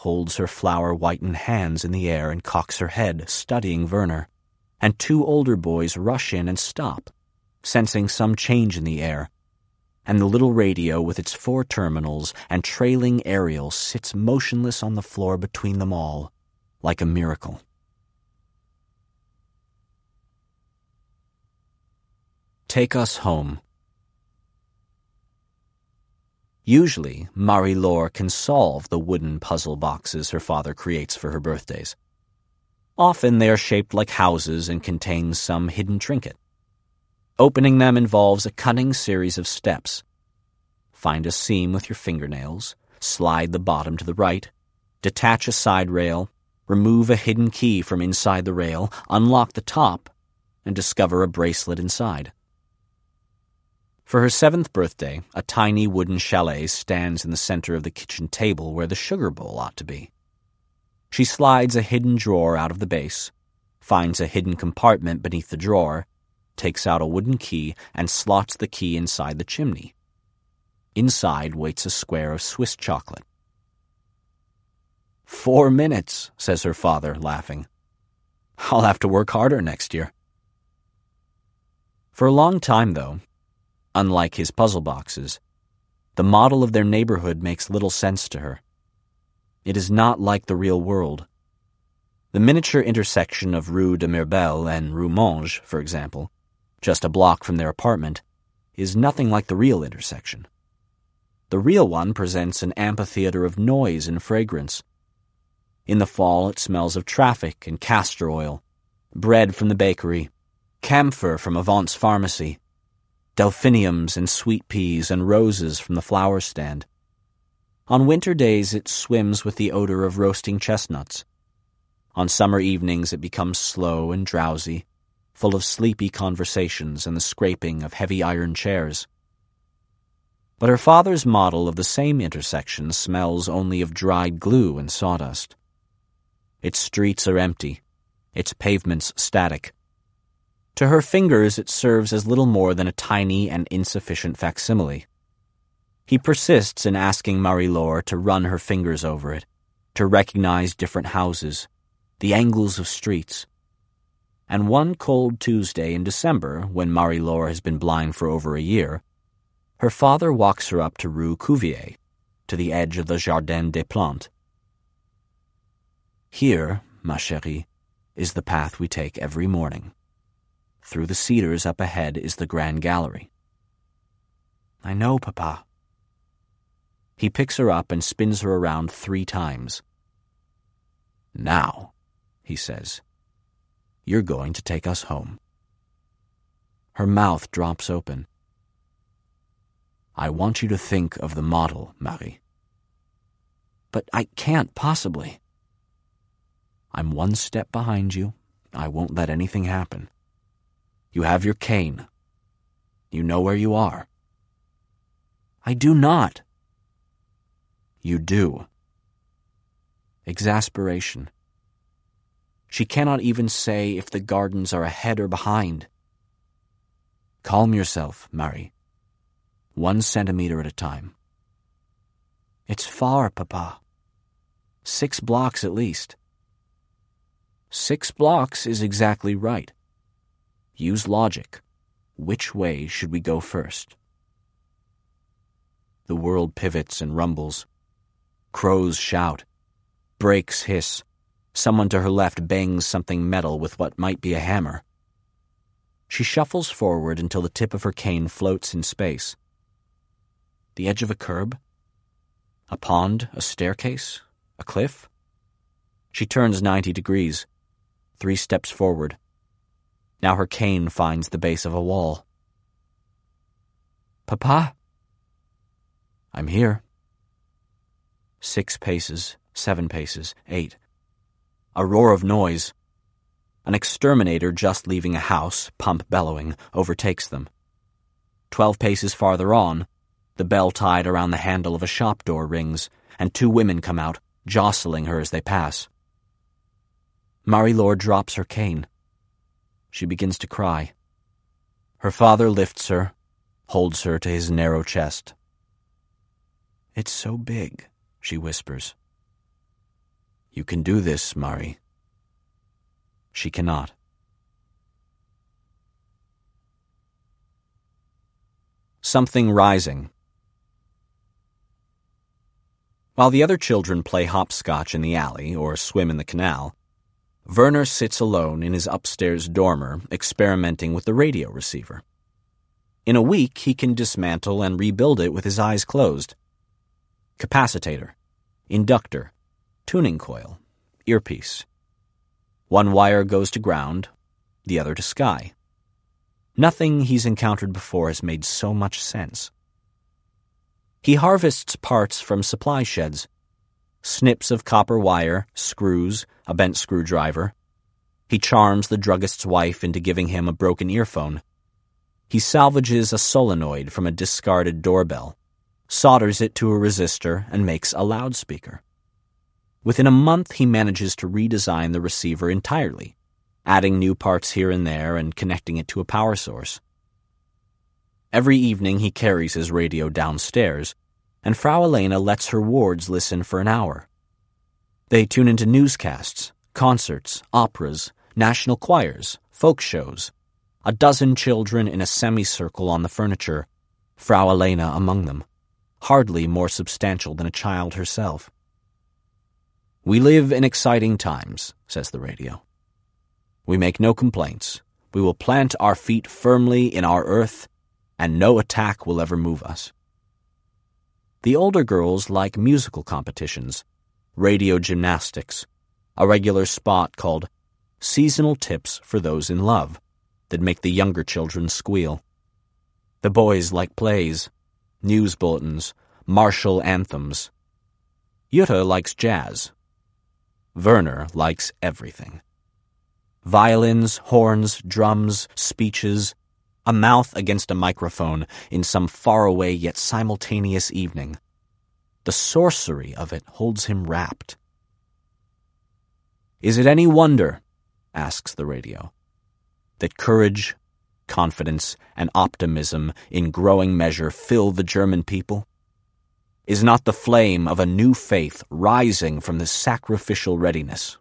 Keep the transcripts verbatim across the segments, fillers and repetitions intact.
holds her flower-whitened hands in the air and cocks her head, studying Werner, and two older boys rush in and stop, sensing some change in the air, and the little radio with its four terminals and trailing aerial sits motionless on the floor between them all, like a miracle. Take us home. Usually, Marie-Laure can solve the wooden puzzle boxes her father creates for her birthdays. Often they are shaped like houses and contain some hidden trinket. Opening them involves a cunning series of steps. Find a seam with your fingernails, slide the bottom to the right, detach a side rail, remove a hidden key from inside the rail, unlock the top, and discover a bracelet inside. For her seventh birthday, a tiny wooden chalet stands in the center of the kitchen table where the sugar bowl ought to be. She slides a hidden drawer out of the base, finds a hidden compartment beneath the drawer, takes out a wooden key, and slots the key inside the chimney. Inside waits a square of Swiss chocolate. Four minutes, says her father, laughing. I'll have to work harder next year. For a long time, though, unlike his puzzle boxes, the model of their neighborhood makes little sense to her. It is not like the real world. The miniature intersection of Rue de Mirbel and Rue Monge, for example, just a block from their apartment, is nothing like the real intersection. The real one presents an amphitheater of noise and fragrance. In the fall it smells of traffic and castor oil, bread from the bakery, camphor from Avant's pharmacy, delphiniums and sweet peas and roses from the flower stand. On winter days it swims with the odor of roasting chestnuts. On summer evenings it becomes slow and drowsy, full of sleepy conversations and the scraping of heavy iron chairs. But her father's model of the same intersection smells only of dried glue and sawdust. Its streets are empty, its pavements static. To her fingers it serves as little more than a tiny and insufficient facsimile. He persists in asking Marie-Laure to run her fingers over it, to recognize different houses, the angles of streets. And one cold Tuesday in December, when Marie-Laure has been blind for over a year, her father walks her up to Rue Cuvier, to the edge of the Jardin des Plantes. Here, ma chérie, is the path we take every morning. Through the cedars up ahead is the Grand Gallery. I know, Papa. He picks her up and spins her around three times. Now, he says, you're going to take us home. Her mouth drops open. I want you to think of the model, Marie. But I can't possibly. I'm one step behind you. I won't let anything happen. You have your cane. You know where you are. I do not. You do. Exasperation. She cannot even say if the gardens are ahead or behind. Calm yourself, Marie. One centimeter at a time. It's far, Papa. Six blocks at least. Six blocks is exactly right. Use logic. Which way should we go first? The world pivots and rumbles. Crows shout. Brakes hiss. Someone to her left bangs something metal with what might be a hammer. She shuffles forward until the tip of her cane floats in space. The edge of a curb? A pond? A staircase? A cliff? She turns ninety degrees. Three steps forward. Now her cane finds the base of a wall. Papa? I'm here. Six paces, seven paces, eight. A roar of noise. An exterminator just leaving a house, pump bellowing, overtakes them. Twelve paces farther on, the bell tied around the handle of a shop door rings, and two women come out, jostling her as they pass. Marie-Laure drops her cane. She begins to cry. Her father lifts her, holds her to his narrow chest. It's so big, she whispers. You can do this, Mari. She cannot. Something rising. While the other children play hopscotch in the alley or swim in the canal, Werner sits alone in his upstairs dormer experimenting with the radio receiver. In a week, he can dismantle and rebuild it with his eyes closed. Capacitor, inductor, tuning coil, earpiece. One wire goes to ground, the other to sky. Nothing he's encountered before has made so much sense. He harvests parts from supply sheds, snips of copper wire, screws, a bent screwdriver. He charms the druggist's wife into giving him a broken earphone. He salvages a solenoid from a discarded doorbell, solders it to a resistor, and makes a loudspeaker. Within a month, he manages to redesign the receiver entirely, adding new parts here and there and connecting it to a power source. Every evening, he carries his radio downstairs, and Frau Elena lets her wards listen for an hour. They tune into newscasts, concerts, operas, national choirs, folk shows, a dozen children in a semicircle on the furniture, Frau Elena among them, hardly more substantial than a child herself. We live in exciting times, says the radio. We make no complaints. We will plant our feet firmly in our earth, and no attack will ever move us. The older girls like musical competitions, radio gymnastics, a regular spot called Seasonal Tips for Those in Love that make the younger children squeal. The boys like plays, news bulletins, martial anthems. Jutta likes jazz. Werner likes everything. Violins, horns, drums, speeches, a mouth against a microphone in some faraway yet simultaneous evening. The sorcery of it holds him rapt. Is it any wonder, asks the radio, that courage, confidence, and optimism in growing measure fill the German people? Is not the flame of a new faith rising from this sacrificial readiness?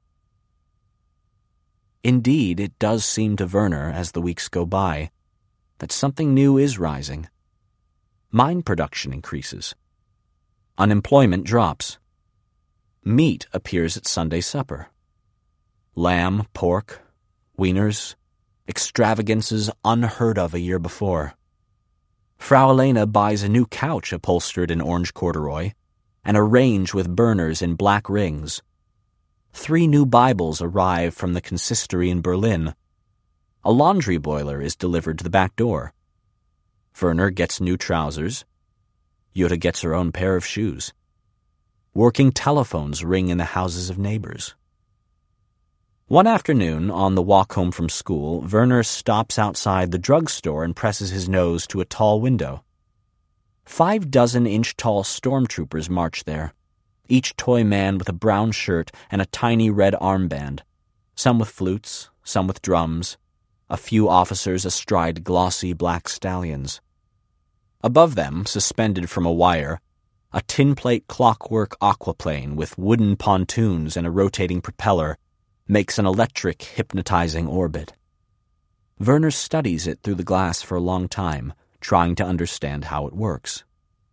Indeed, it does seem to Werner, as the weeks go by, that something new is rising. Mine production increases. Unemployment drops. Meat appears at Sunday supper. Lamb, pork, wieners, extravagances unheard of a year before. Frau Elena buys a new couch upholstered in orange corduroy, and a range with burners in black rings. Three new Bibles arrive from the consistory in Berlin. A laundry boiler is delivered to the back door. Werner gets new trousers. Jutta gets her own pair of shoes. Working telephones ring in the houses of neighbors. One afternoon, on the walk home from school, Werner stops outside the drugstore and presses his nose to a tall window. Five dozen inch-tall stormtroopers march there, each toy man with a brown shirt and a tiny red armband, some with flutes, some with drums, a few officers astride glossy black stallions. Above them, suspended from a wire, a tin-plate clockwork aquaplane with wooden pontoons and a rotating propeller makes an electric, hypnotizing orbit. Werner studies it through the glass for a long time, trying to understand how it works.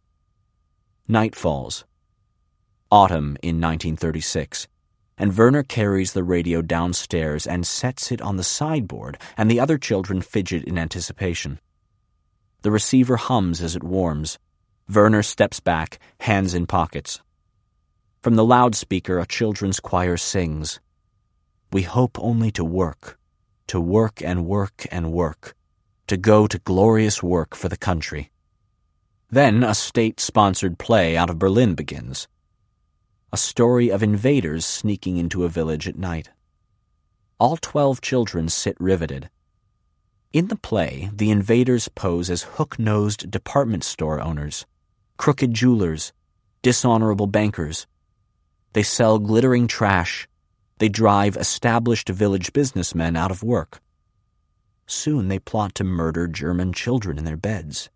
Night falls. Autumn in nineteen thirty-six, and Werner carries the radio downstairs and sets it on the sideboard, and the other children fidget in anticipation. The receiver hums as it warms. Werner steps back, hands in pockets. From the loudspeaker, a children's choir sings, "We hope only to work, to work and work and work, to go to glorious work for the country." Then a state-sponsored play out of Berlin begins. A story of invaders sneaking into a village at night. All twelve children sit riveted. In the play, the invaders pose as hook-nosed department store owners, crooked jewelers, dishonorable bankers. They sell glittering trash. They drive established village businessmen out of work. Soon they plot to murder German children in their beds.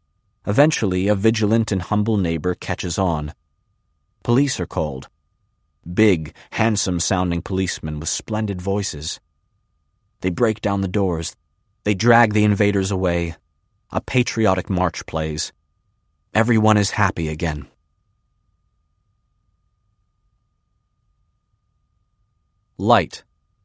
Eventually, a vigilant and humble neighbor catches on. Police are called. Big, handsome-sounding policemen with splendid voices. They break down the doors. They drag the invaders away. A patriotic march plays. Everyone is happy again. Light.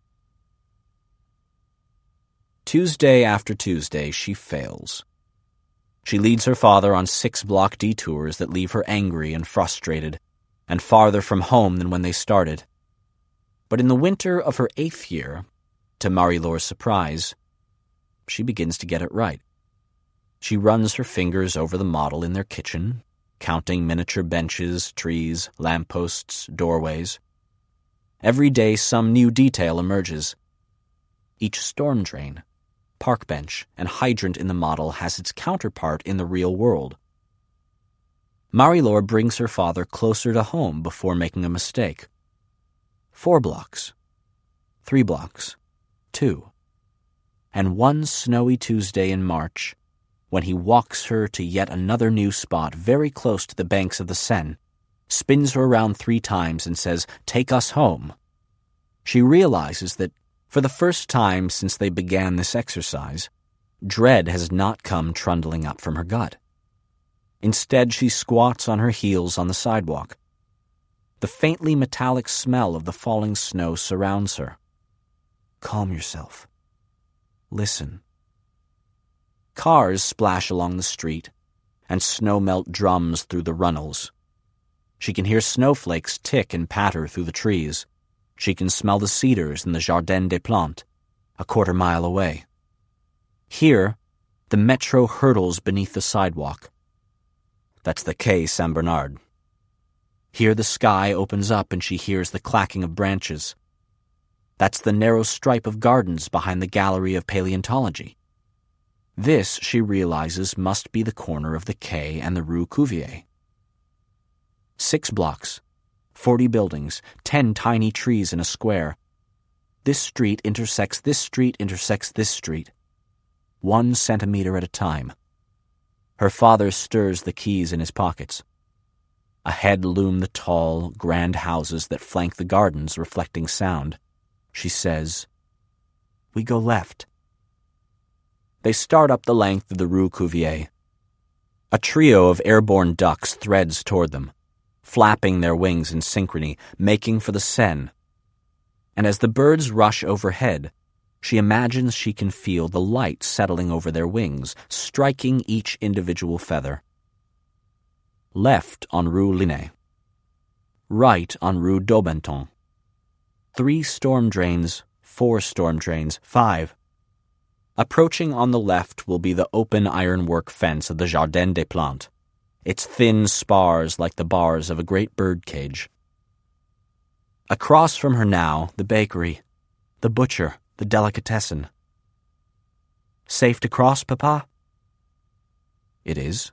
Tuesday after Tuesday, she fails. She leads her father on six-block detours that leave her angry and frustrated, and farther from home than when they started. But in the winter of her eighth year, to Marie-Laure's surprise, she begins to get it right. She runs her fingers over the model in their kitchen, counting miniature benches, trees, lampposts, doorways. Every day some new detail emerges. Each storm drain, park bench, and hydrant in the model has its counterpart in the real world. Marie-Laure brings her father closer to home before making a mistake. Four blocks. Three blocks. Two. And one snowy Tuesday in March, when he walks her to yet another new spot very close to the banks of the Seine, spins her around three times and says, "Take us home," she realizes that, for the first time since they began this exercise, dread has not come trundling up from her gut. Instead, she squats on her heels on the sidewalk. The faintly metallic smell of the falling snow surrounds her. Calm yourself. Listen. Cars splash along the street, and snow melt drums through the runnels. She can hear snowflakes tick and patter through the trees. She can smell the cedars in the Jardin des Plantes, a quarter mile away. Here, the metro hurtles beneath the sidewalk. That's the Quai Saint-Bernard. Here the sky opens up and she hears the clacking of branches. That's the narrow stripe of gardens behind the Gallery of Paleontology. This, she realizes, must be the corner of the quay and the Rue Cuvier. Six blocks, forty buildings, ten tiny trees in a square. This street intersects this street intersects this street, one centimeter at a time. Her father stirs the keys in his pockets. Ahead loom the tall, grand houses that flank the gardens, reflecting sound. She says, "We go left." They start up the length of the Rue Cuvier. A trio of airborne ducks threads toward them, flapping their wings in synchrony, making for the Seine. And as the birds rush overhead, she imagines she can feel the light settling over their wings, striking each individual feather. Left on Rue Linné. Right on Rue Daubenton. Three storm drains, four storm drains, five. Approaching on the left will be the open ironwork fence of the Jardin des Plantes, its thin spars like the bars of a great bird cage. Across from her now, the bakery, the butcher, the delicatessen. Safe to cross, Papa? It is.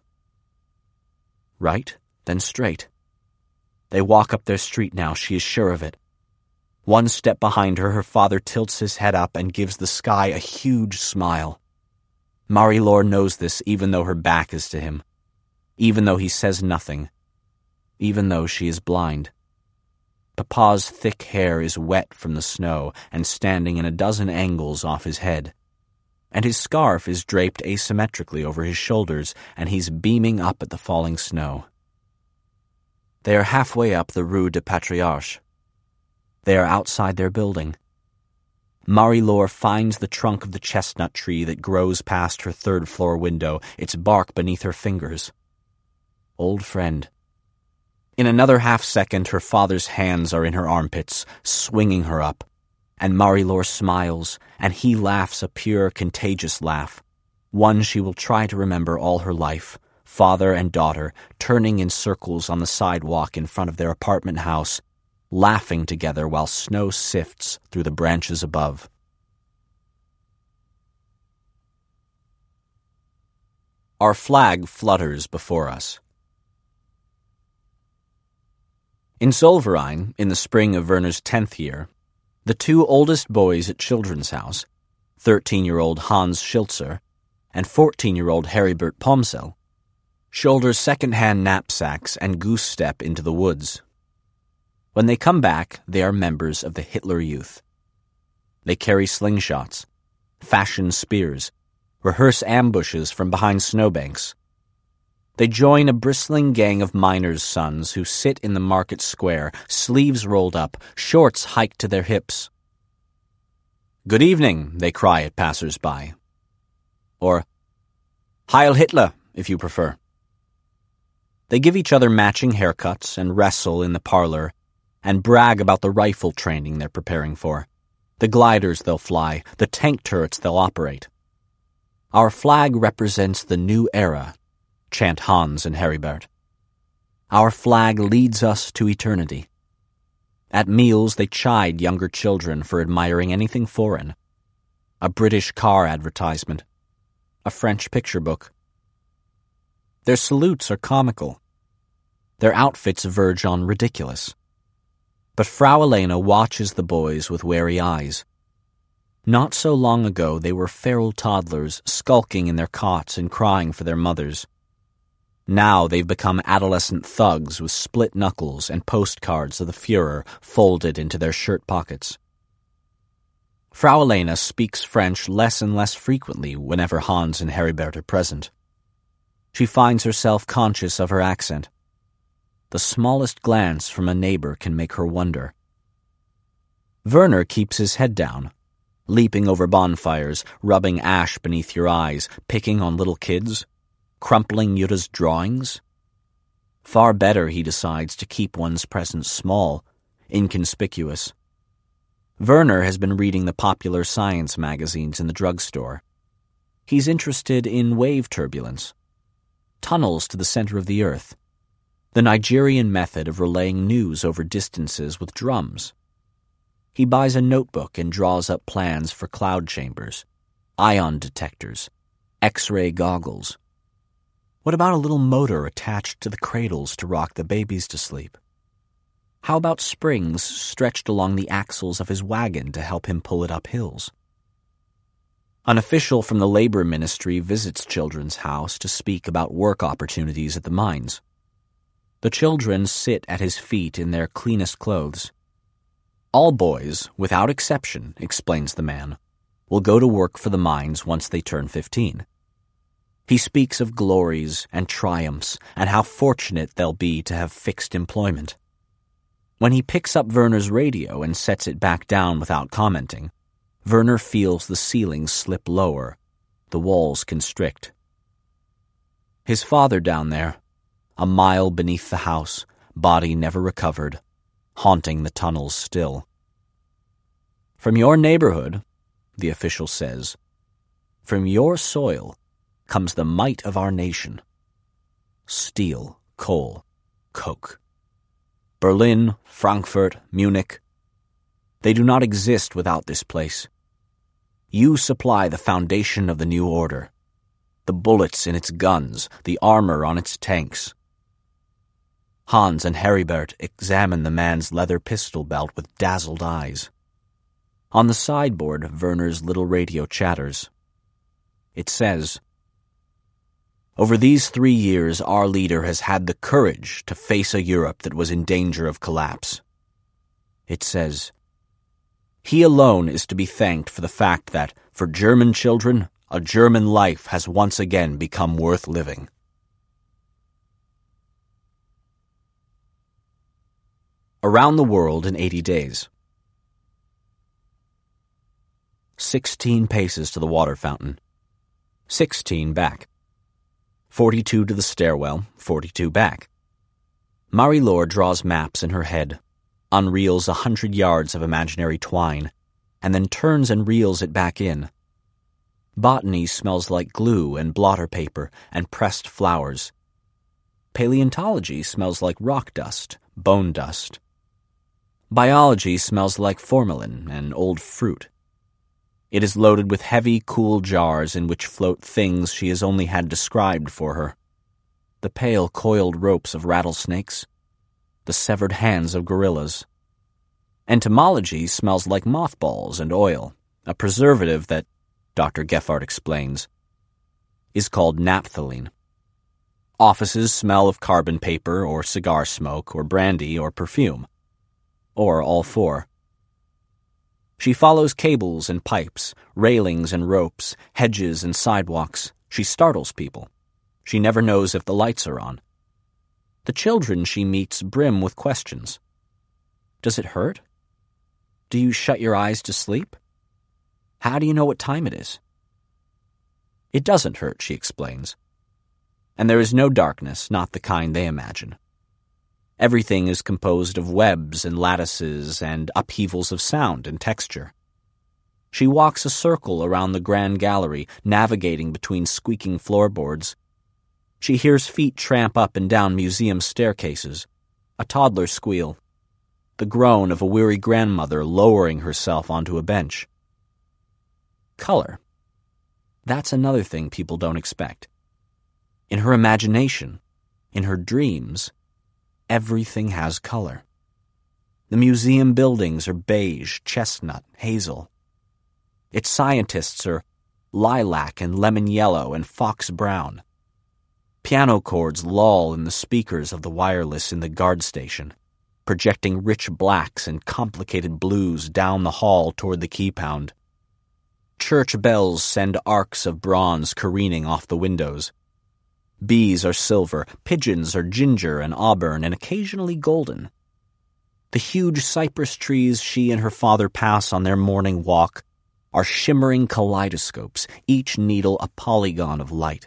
Right, then straight. They walk up their street now, she is sure of it. One step behind her, her father tilts his head up and gives the sky a huge smile. Marie-Laure knows this even though her back is to him, even though he says nothing, even though she is blind. Papa's thick hair is wet from the snow and standing in a dozen angles off his head, and his scarf is draped asymmetrically over his shoulders, and he's beaming up at the falling snow. They are halfway up the Rue des Patriarches. They are outside their building. Marie-Laure finds the trunk of the chestnut tree that grows past her third-floor window, its bark beneath her fingers. Old friend. In another half-second, her father's hands are in her armpits, swinging her up, and Marie-Laure smiles, and he laughs a pure, contagious laugh, one she will try to remember all her life, father and daughter, turning in circles on the sidewalk in front of their apartment house, laughing together while snow sifts through the branches above. Our flag flutters before us. In Zollverein, in the spring of Werner's tenth year, the two oldest boys at Children's House, thirteen-year-old Hans Schiltzer and fourteen-year-old Heribert Pomsel, shoulder second-hand knapsacks and goose-step into the woods. When they come back, they are members of the Hitler Youth. They carry slingshots, fashion spears, rehearse ambushes from behind snowbanks. They join a bristling gang of miners' sons who sit in the market square, sleeves rolled up, shorts hiked to their hips. "Good evening," they cry at passers-by. Or, "Heil Hitler," if you prefer. They give each other matching haircuts and wrestle in the parlor and brag about the rifle training they're preparing for, the gliders they'll fly, the tank turrets they'll operate. "Our flag represents the new era," chant Hans and Heribert. "Our flag leads us to eternity." At meals, they chide younger children for admiring anything foreign. A British car advertisement. A French picture book. Their salutes are comical. Their outfits verge on ridiculous. But Frau Elena watches the boys with wary eyes. Not so long ago, they were feral toddlers skulking in their cots and crying for their mothers. Now they've become adolescent thugs with split knuckles and postcards of the Führer folded into their shirt pockets. Frau Elena speaks French less and less frequently whenever Hans and Heribert are present. She finds herself conscious of her accent. The smallest glance from a neighbor can make her wonder. Werner keeps his head down, leaping over bonfires, rubbing ash beneath your eyes, picking on little kids, crumpling Yutta's drawings. Far better, he decides, to keep one's presence small, inconspicuous. Werner has been reading the popular science magazines in the drugstore. He's interested in wave turbulence, tunnels to the center of the Earth, the Nigerian method of relaying news over distances with drums. He buys a notebook and draws up plans for cloud chambers, ion detectors, X-ray goggles. What about a little motor attached to the cradles to rock the babies to sleep? How about springs stretched along the axles of his wagon to help him pull it up hills? An official from the labor ministry visits Children's house to speak about work opportunities at the mines. The children sit at his feet in their cleanest clothes. All boys, without exception, explains the man, will go to work for the mines once they turn fifteen. He speaks of glories and triumphs and how fortunate they'll be to have fixed employment. When he picks up Werner's radio and sets it back down without commenting, Werner feels the ceiling slip lower, the walls constrict. His father down there, a mile beneath the house, body never recovered, haunting the tunnels still. "From your neighborhood," the official says, "from your soil, comes the might of our nation. Steel, coal, coke. Berlin, Frankfurt, Munich. They do not exist without this place. You supply the foundation of the new order, the bullets in its guns, the armor on its tanks." Hans and Heribert examine the man's leather pistol belt with dazzled eyes. On the sideboard, Werner's little radio chatters. It says, "Over these three years, our leader has had the courage to face a Europe that was in danger of collapse." It says, "He alone is to be thanked for the fact that, for German children, a German life has once again become worth living." Around the World in eighty days. Sixteen paces to the water fountain. Sixteen back. Forty-two to the stairwell, forty-two back. Marie-Laure draws maps in her head, unreels a hundred yards of imaginary twine, and then turns and reels it back in. Botany smells like glue and blotter paper and pressed flowers. Paleontology smells like rock dust, bone dust. Biology smells like formalin and old fruit. It is loaded with heavy, cool jars in which float things she has only had described for her. The pale, coiled ropes of rattlesnakes. The severed hands of gorillas. Entomology smells like mothballs and oil, a preservative that, Doctor Geffard explains, is called naphthalene. Offices smell of carbon paper or cigar smoke or brandy or perfume. or all four. She follows cables and pipes, railings and ropes, hedges and sidewalks. She startles people. She never knows if the lights are on. The children she meets brim with questions. Does it hurt? Do you shut your eyes to sleep? How do you know what time it is? It doesn't hurt, she explains. And there is no darkness, not the kind they imagine. Everything is composed of webs and lattices and upheavals of sound and texture. She walks a circle around the grand gallery, navigating between squeaking floorboards. She hears feet tramp up and down museum staircases, a toddler squeal, the groan of a weary grandmother lowering herself onto a bench. Color. That's another thing people don't expect. In her imagination, in her dreams, everything has color. The museum buildings are beige, chestnut, hazel. Its scientists are lilac and lemon yellow and fox brown. Piano chords loll in the speakers of the wireless in the guard station, projecting rich blacks and complicated blues down the hall toward the key pound. Church bells send arcs of bronze careening off the windows. Bees are silver, pigeons are ginger and auburn and occasionally golden. The huge cypress trees she and her father pass on their morning walk are shimmering kaleidoscopes, each needle a polygon of light.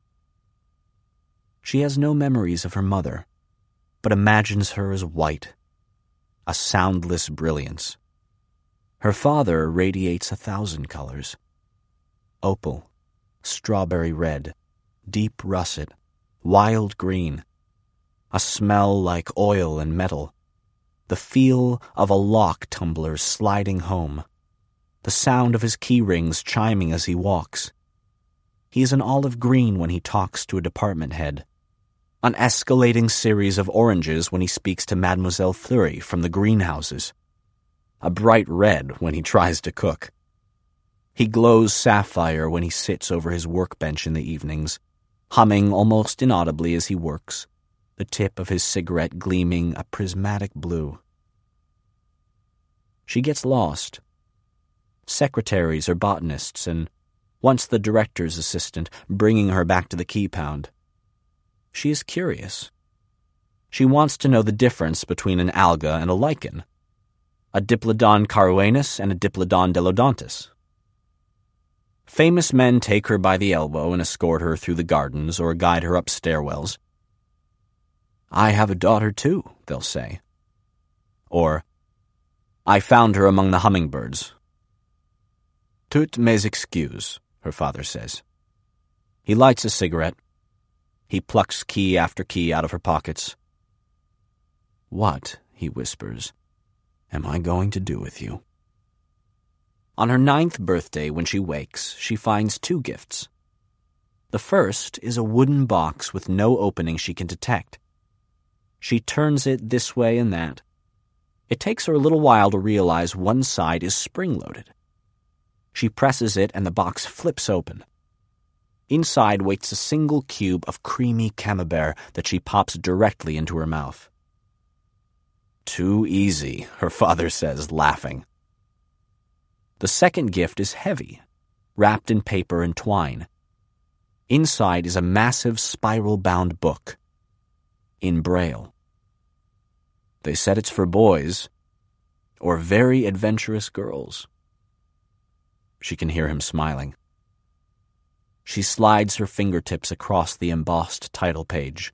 She has no memories of her mother, but imagines her as white, a soundless brilliance. Her father radiates a thousand colors. Opal, strawberry red, deep russet, wild green, a smell like oil and metal, the feel of a lock tumbler sliding home, the sound of his key rings chiming as he walks. He is an olive green when he talks to a department head, an escalating series of oranges when he speaks to Mademoiselle Fleury from the greenhouses, a bright red when he tries to cook. He glows sapphire when he sits over his workbench in the evenings, humming almost inaudibly as he works, the tip of his cigarette gleaming a prismatic blue. She gets lost. Secretaries are botanists, and once the director's assistant, bringing her back to the key pound. She is curious. She wants to know the difference between an alga and a lichen, a Diplodon caruanus and a Diplodon delodontus. Famous men take her by the elbow and escort her through the gardens or guide her up stairwells. I have a daughter, too, they'll say. Or, I found her among the hummingbirds. Toutes mes excuses, her father says. He lights a cigarette. He plucks key after key out of her pockets. What, he whispers, am I going to do with you? On her ninth birthday, when she wakes, she finds two gifts. The first is a wooden box with no opening she can detect. She turns it this way and that. It takes her a little while to realize one side is spring-loaded. She presses it and the box flips open. Inside waits a single cube of creamy camembert that she pops directly into her mouth. Too easy, her father says, laughing. The second gift is heavy, wrapped in paper and twine. Inside is a massive spiral-bound book, in Braille. They said it's for boys, or very adventurous girls. She can hear him smiling. She slides her fingertips across the embossed title page.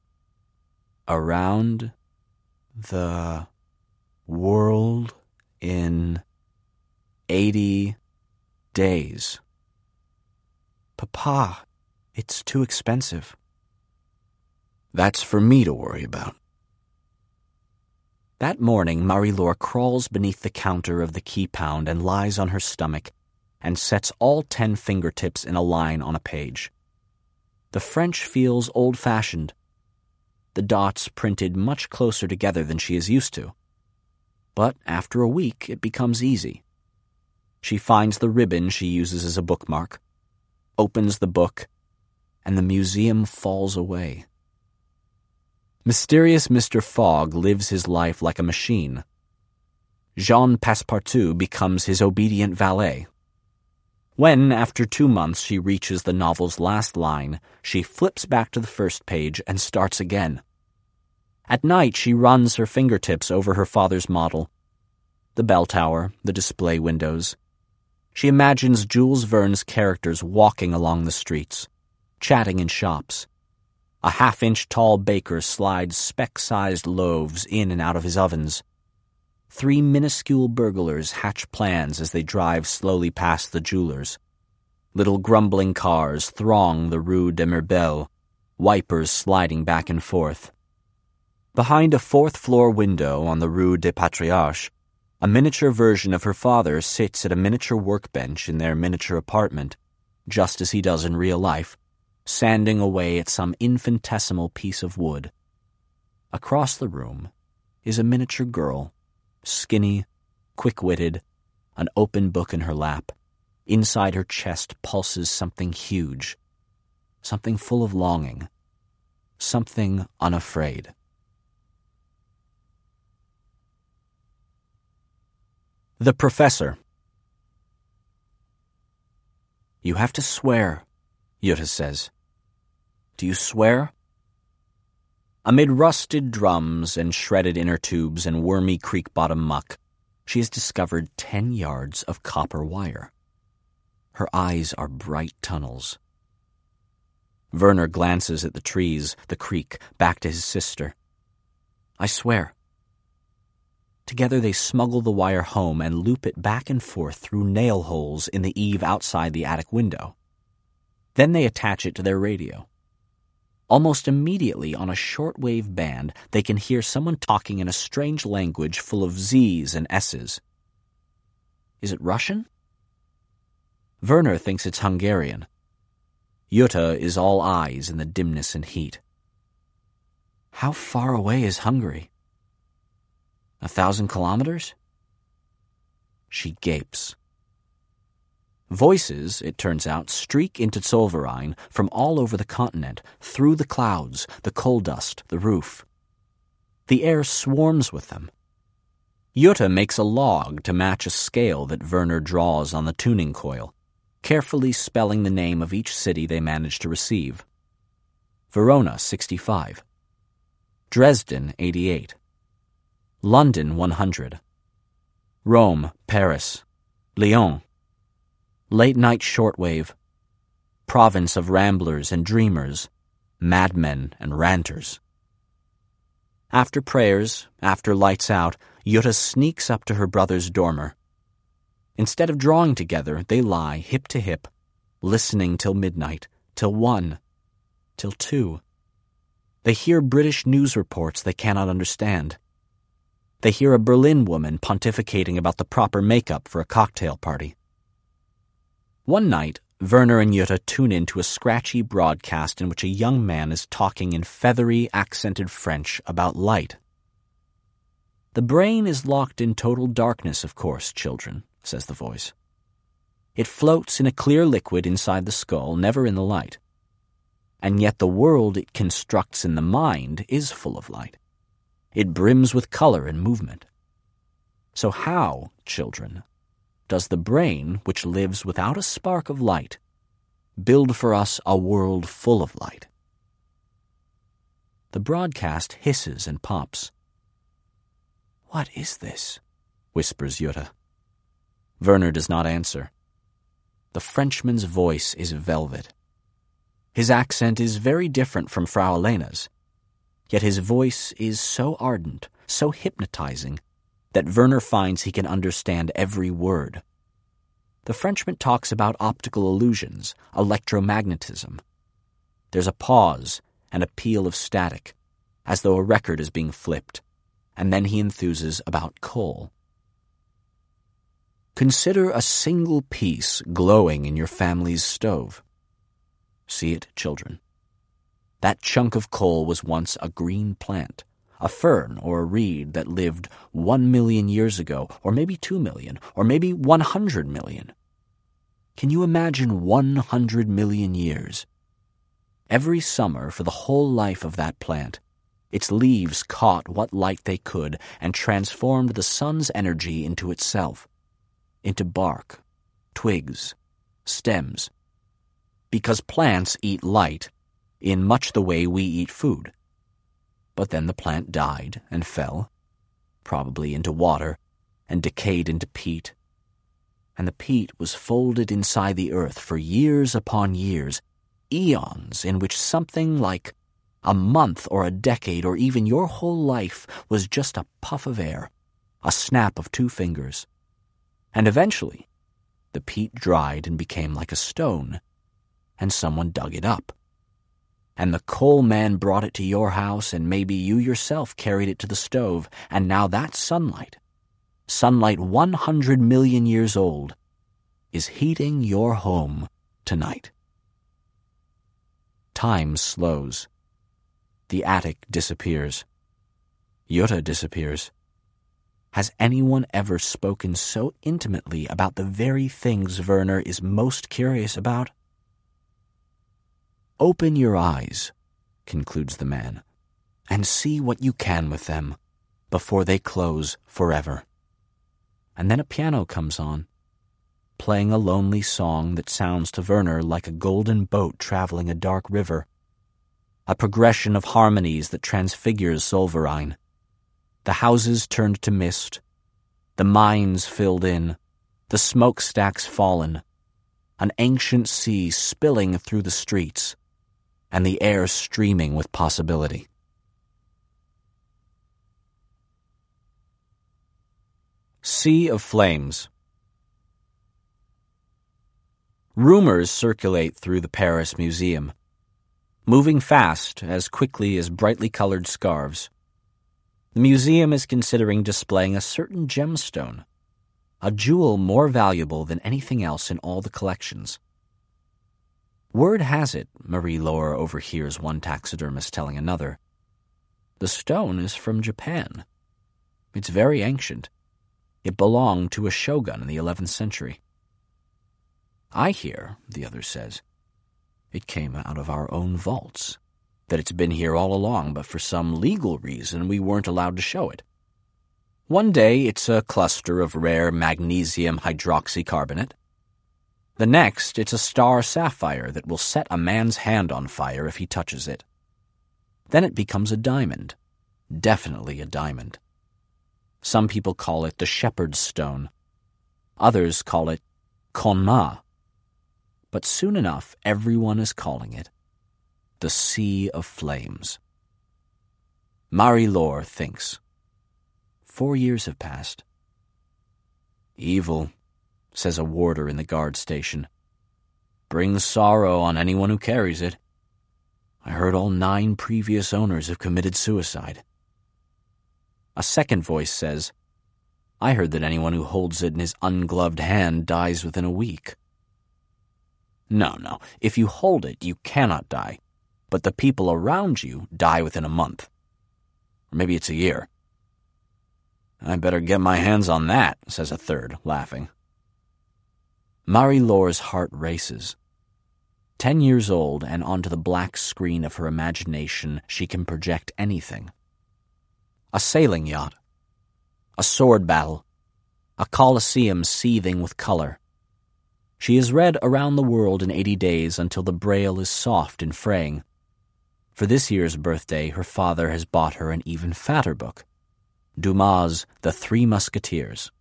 Around the world in eighty days. Papa, it's too expensive. That's for me to worry about. That morning, Marie-Laure crawls beneath the counter of the key pound and lies on her stomach and sets all ten fingertips in a line on a page. The French feels old-fashioned, the dots printed much closer together than she is used to. But after a week, it becomes easy. She finds the ribbon she uses as a bookmark, opens the book, and the museum falls away. Mysterious Mister Fogg lives his life like a machine, Jean Passepartout becomes his obedient valet. When, after two months, she reaches the novel's last line, she flips back to the first page and starts again. At night, she runs her fingertips over her father's model, the bell tower, the display windows. She imagines Jules Verne's characters walking along the streets, chatting in shops. A half-inch tall baker slides speck-sized loaves in and out of his ovens. Three minuscule burglars hatch plans as they drive slowly past the jewelers. Little grumbling cars throng the Rue de Mirbel, wipers sliding back and forth. Behind a fourth-floor window on the Rue des Patriarches, a miniature version of her father sits at a miniature workbench in their miniature apartment, just as he does in real life, sanding away at some infinitesimal piece of wood. Across the room is a miniature girl, skinny, quick-witted, an open book in her lap. Inside her chest pulses something huge, something full of longing, something unafraid. The Professor. You have to swear, Jutta says. Do you swear? Amid rusted drums and shredded inner tubes and wormy creek-bottom muck, she has discovered ten yards of copper wire. Her eyes are bright tunnels. Werner glances at the trees, the creek, back to his sister. I swear. Together they smuggle the wire home and loop it back and forth through nail holes in the eave outside the attic window. Then they attach it to their radio. Almost immediately on a shortwave band, they can hear someone talking in a strange language full of Z's and S's. Is it Russian? Werner thinks it's Hungarian. Jutta is all eyes in the dimness and heat. How far away is Hungary? A thousand kilometers? She gapes. Voices, it turns out, streak into Zollverein from all over the continent, through the clouds, the coal dust, the roof. The air swarms with them. Jutta makes a log to match a scale that Werner draws on the tuning coil, carefully spelling the name of each city they manage to receive. Verona, sixty-five. Dresden, eighty-eight. London, one hundred. Rome, Paris, Lyon. Late-night shortwave, province of ramblers and dreamers, madmen and ranters. After prayers, after lights out, Jutta sneaks up to her brother's dormer. Instead of drawing together, they lie hip to hip, listening till midnight, till one, till two. They hear British news reports they cannot understand. They hear a Berlin woman pontificating about the proper makeup for a cocktail party. One night, Werner and Jutta tune in to a scratchy broadcast in which a young man is talking in feathery, accented French about light. The brain is locked in total darkness, of course, children, says the voice. It floats in a clear liquid inside the skull, never in the light. And yet the world it constructs in the mind is full of light. It brims with color and movement. So how, children, does the brain, which lives without a spark of light, build for us a world full of light? The broadcast hisses and pops. What is this? Whispers Jutta. Werner does not answer. The Frenchman's voice is velvet. His accent is very different from Frau Elena's, yet his voice is so ardent, so hypnotizing, that Werner finds he can understand every word. The Frenchman talks about optical illusions, electromagnetism. There's a pause and a peal of static, as though a record is being flipped, and then he enthuses about coal. Consider a single piece glowing in your family's stove. See it, children. That chunk of coal was once a green plant, a fern or a reed that lived one million years ago, or maybe two million, or maybe one hundred million. Can you imagine one hundred million years? Every summer for the whole life of that plant, Its leaves caught what light they could and transformed the sun's energy into itself, into bark, twigs, stems. Because plants eat light in much the way we eat food. But then the plant died and fell, probably into water, and decayed into peat. And the peat was folded inside the earth for years upon years, eons in which something like a month or a decade or even your whole life was just a puff of air, a snap of two fingers. And eventually, the peat dried and became like a stone, and someone dug it up. And the coal man brought it to your house, and maybe you yourself carried it to the stove, and now that sunlight, sunlight one hundred million years old, is heating your home tonight. Time slows. The attic disappears. Jutta disappears. Has anyone ever spoken so intimately about the very things Werner is most curious about? Open your eyes, concludes the man, and see what you can with them before they close forever. And then a piano comes on, playing a lonely song that sounds to Werner like a golden boat traveling a dark river, a progression of harmonies that transfigures Solverein. The houses turned to mist, the mines filled in, the smokestacks fallen, an ancient sea spilling through the streets, and the air streaming with possibility. Sea of Flames. Rumors circulate through the Paris Museum, moving fast as quickly as brightly colored scarves. The museum is considering displaying a certain gemstone, a jewel more valuable than anything else in all the collections. Word has it, Marie-Laure overhears one taxidermist telling another, the stone is from Japan. It's very ancient. It belonged to a shogun in the eleventh century. I hear, the other says, it came out of our own vaults, that it's been here all along, but for some legal reason we weren't allowed to show it. One day it's a cluster of rare magnesium hydroxycarbonate. The next it's a star sapphire that will set a man's hand on fire if he touches it. Then it becomes a diamond, definitely a diamond. Some people call it the shepherd's stone. Others call it Konma. But soon enough, everyone is calling it the Sea of Flames. Marie-Laure thinks. Four years have passed. Evil, says a warder in the guard station, brings sorrow on anyone who carries it. I heard all nine previous owners have committed suicide. A second voice says, I heard that anyone who holds it in his ungloved hand dies within a week. No, no, if you hold it, you cannot die, but the people around you die within a month. Or maybe it's a year. I better get my hands on that, says a third, laughing. Marie-Laure's heart races. Ten years old, and onto the black screen of her imagination she can project anything. A sailing yacht, a sword battle, a coliseum seething with color. She has read Around the World in eighty days until the braille is soft and fraying. For this year's birthday, her father has bought her an even fatter book, Dumas' The Three Musketeers.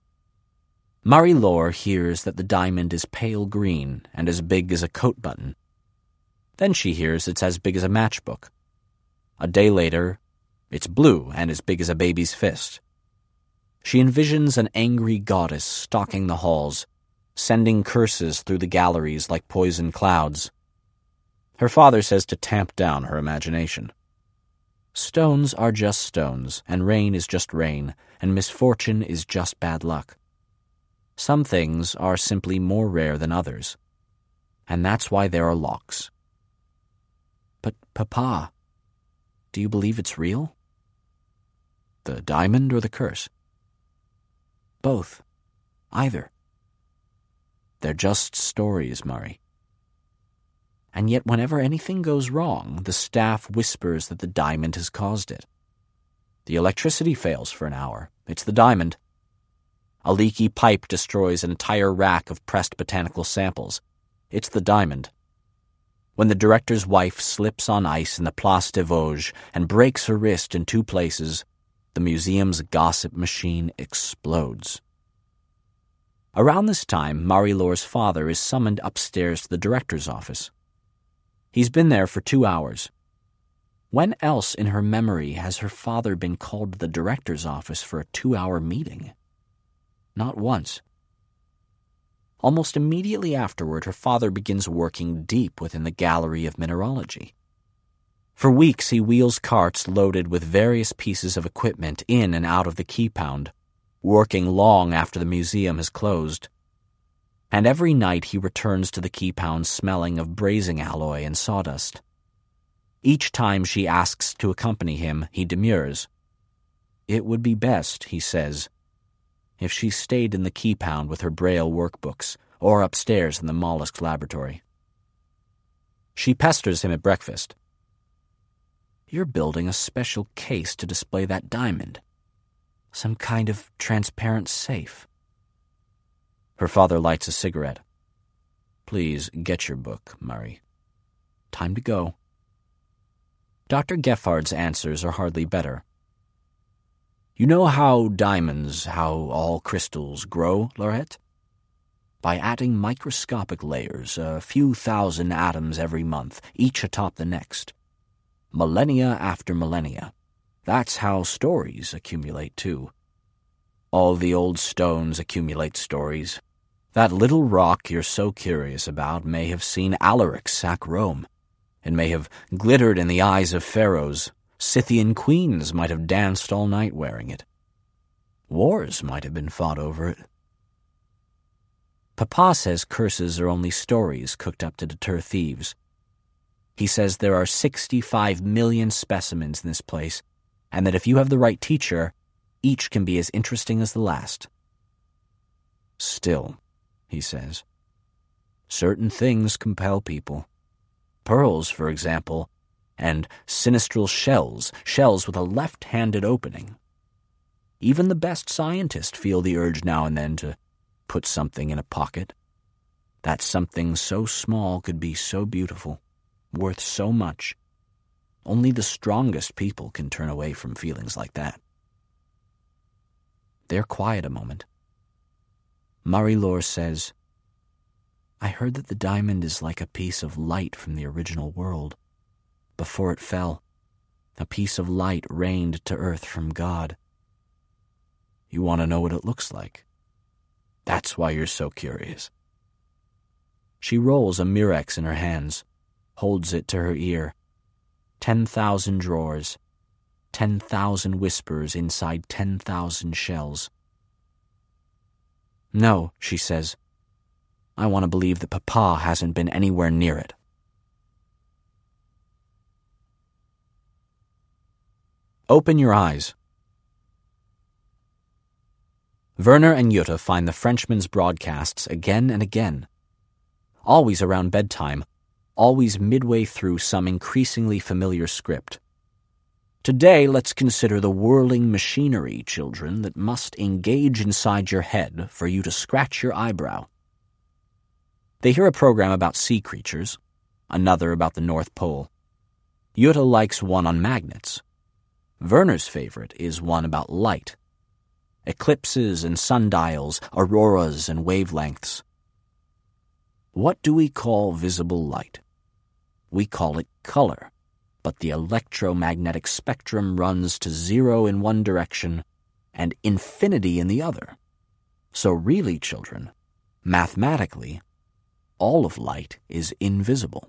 Marie-Laure hears that the diamond is pale green and as big as a coat button. Then she hears it's as big as a matchbook. A day later, it's blue and as big as a baby's fist. She envisions an angry goddess stalking the halls, sending curses through the galleries like poison clouds. Her father says to tamp down her imagination. Stones are just stones, and rain is just rain, and misfortune is just bad luck. Some things are simply more rare than others, and that's why there are locks. But, Papa, do you believe it's real? The diamond or the curse? Both. Either. They're just stories, Murray. And yet whenever anything goes wrong, the staff whispers that the diamond has caused it. The electricity fails for an hour. It's the diamond. A leaky pipe destroys an entire rack of pressed botanical samples. It's the diamond. When the director's wife slips on ice in the Place des Vosges and breaks her wrist in two places, the museum's gossip machine explodes. Around this time, Marie-Laure's father is summoned upstairs to the director's office. He's been there for two hours. When else in her memory has her father been called to the director's office for a two-hour meeting? Not once. Almost immediately afterward, her father begins working deep within the Gallery of Mineralogy. For weeks he wheels carts loaded with various pieces of equipment in and out of the key pound, working long after the museum has closed. And every night he returns to the key pound smelling of brazing alloy and sawdust. Each time she asks to accompany him, he demurs. It would be best, he says, if she stayed in the key pound with her Braille workbooks or upstairs in the mollusk laboratory. She pesters him at breakfast. You're building a special case to display that diamond. Some kind of transparent safe. Her father lights a cigarette. Please get your book, Murray. Time to go. Doctor Geffard's answers are hardly better. You know how diamonds, how all crystals grow, Laurette? By adding microscopic layers, a few thousand atoms every month, each atop the next. Millennia after millennia. That's how stories accumulate, too. All the old stones accumulate stories. That little rock you're so curious about may have seen Alaric sack Rome. It may have glittered in the eyes of pharaohs. Scythian queens might have danced all night wearing it. Wars might have been fought over it. Papa says curses are only stories cooked up to deter thieves. He says there are sixty-five million specimens in this place, and that if you have the right teacher, each can be as interesting as the last. Still, he says, certain things compel people. Pearls, for example, and sinistral shells, shells with a left-handed opening. Even the best scientists feel the urge now and then to put something in a pocket. That something so small could be so beautiful, worth so much. Only the strongest people can turn away from feelings like that. They're quiet a moment. Marie-Laure says, I heard that the diamond is like a piece of light from the original world. Before it fell, a piece of light rained to earth from God. You want to know what it looks like? That's why you're so curious. She rolls a Murex in her hands, holds it to her ear. Ten thousand drawers, ten thousand whispers inside ten thousand shells. No, she says. I want to believe that Papa hasn't been anywhere near it. Open your eyes. Werner and Jutta find the Frenchman's broadcasts again and again. Always around bedtime, always midway through some increasingly familiar script. Today, let's consider the whirling machinery, children, that must engage inside your head for you to scratch your eyebrow. They hear a program about sea creatures, another about the North Pole. Jutta likes one on magnets. Werner's favorite is one about light. Eclipses and sundials, auroras and wavelengths. What do we call visible light? We call it color, but the electromagnetic spectrum runs to zero in one direction and infinity in the other. So really, children, mathematically, all of light is invisible.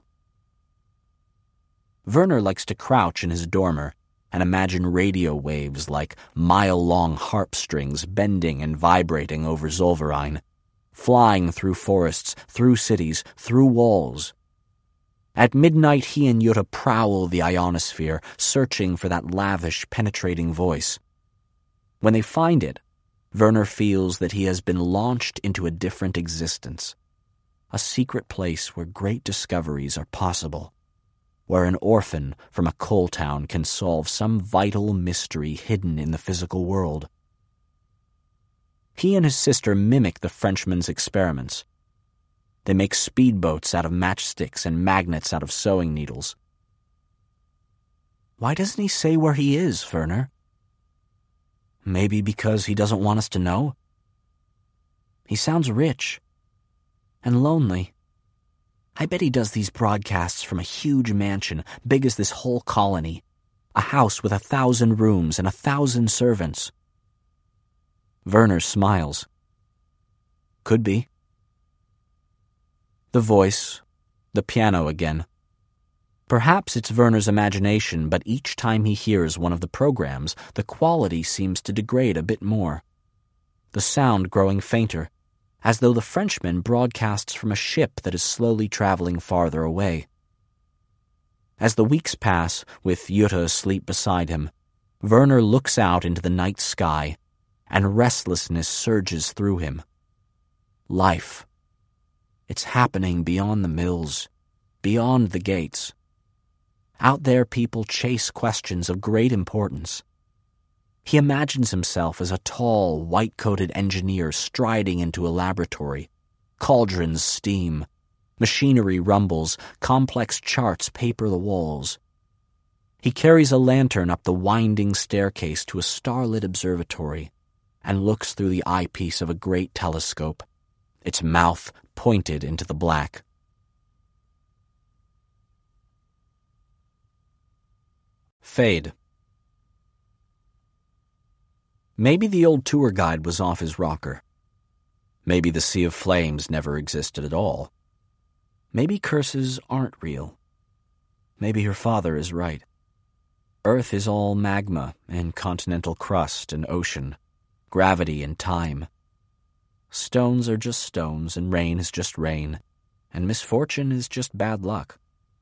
Werner likes to crouch in his dormer and imagine radio waves like mile-long harp strings bending and vibrating over Zollverein, flying through forests, through cities, through walls. At midnight he and Jutta prowl the ionosphere, searching for that lavish, penetrating voice. When they find it, Werner feels that he has been launched into a different existence, a secret place where great discoveries are possible, where an orphan from a coal town can solve some vital mystery hidden in the physical world. He and his sister mimic the Frenchman's experiments. They make speedboats out of matchsticks and magnets out of sewing needles. Why doesn't he say where he is, Werner? Maybe because he doesn't want us to know? He sounds rich and lonely. I bet he does these broadcasts from a huge mansion, big as this whole colony, a house with a thousand rooms and a thousand servants. Werner smiles. Could be. The voice, the piano again. Perhaps it's Werner's imagination, but each time he hears one of the programs, the quality seems to degrade a bit more, the sound growing fainter, as though the Frenchman broadcasts from a ship that is slowly traveling farther away. As the weeks pass, with Jutta asleep beside him, Werner looks out into the night sky, and restlessness surges through him. Life. It's happening beyond the mills, beyond the gates. Out there people chase questions of great importance. He imagines himself as a tall, white-coated engineer striding into a laboratory. Cauldrons steam. Machinery rumbles. Complex charts paper the walls. He carries a lantern up the winding staircase to a starlit observatory and looks through the eyepiece of a great telescope, its mouth pointed into the black. Fade. Maybe the old tour guide was off his rocker. Maybe the Sea of Flames never existed at all. Maybe curses aren't real. Maybe her father is right. Earth is all magma and continental crust and ocean, gravity and time. Stones are just stones, and rain is just rain, and misfortune is just bad luck.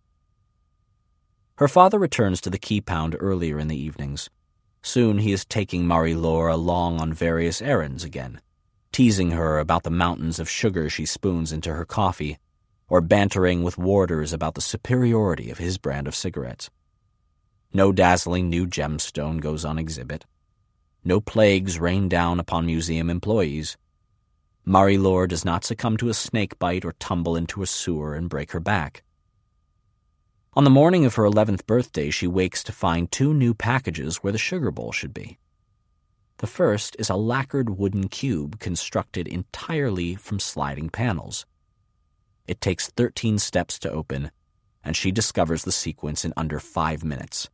Her father returns to the key pound earlier in the evenings. Soon he is taking Marie-Laure along on various errands again, teasing her about the mountains of sugar she spoons into her coffee, or bantering with warders about the superiority of his brand of cigarettes. No dazzling new gemstone goes on exhibit. No plagues rain down upon museum employees. Marie-Laure does not succumb to a snake bite or tumble into a sewer and break her back. On the morning of her eleventh birthday, she wakes to find two new packages where the sugar bowl should be. The first is a lacquered wooden cube constructed entirely from sliding panels. It takes thirteen steps to open, and she discovers the sequence in under five minutes.